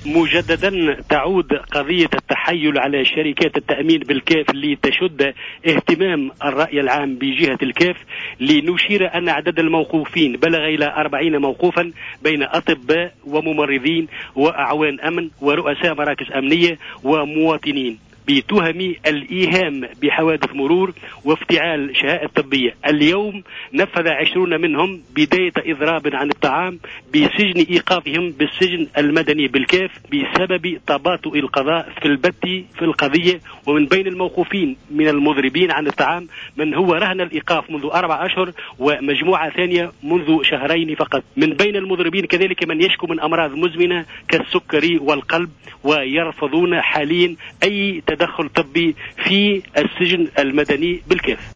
مجددا تعود قضية التحايل على شركات التأمين بالكاف لتشد اهتمام الرأي العام بجهة الكاف، لنشير أن عدد الموقوفين بلغ إلى 40 موقوفا بين أطباء وممرضين وأعوان أمن ورؤساء مراكز أمنية ومواطنين بتهم الإيهام بحوادث مرور وافتعال شهائد طبية. اليوم نفذ 20 منهم بداية إضراب عن الطعام بسجن إيقافهم بالسجن المدني بالكاف بسبب تباطؤ القضاء في البت في القضية. ومن بين الموقوفين من المضربين عن الطعام من هو رهن الإيقاف منذ 4 أشهر ومجموعة ثانية منذ 2 شهرين فقط. من بين المضربين كذلك من يشكو من أمراض مزمنة كالسكري والقلب، ويرفضون حاليا أي تدخل طبي في السجن المدني بالكاف.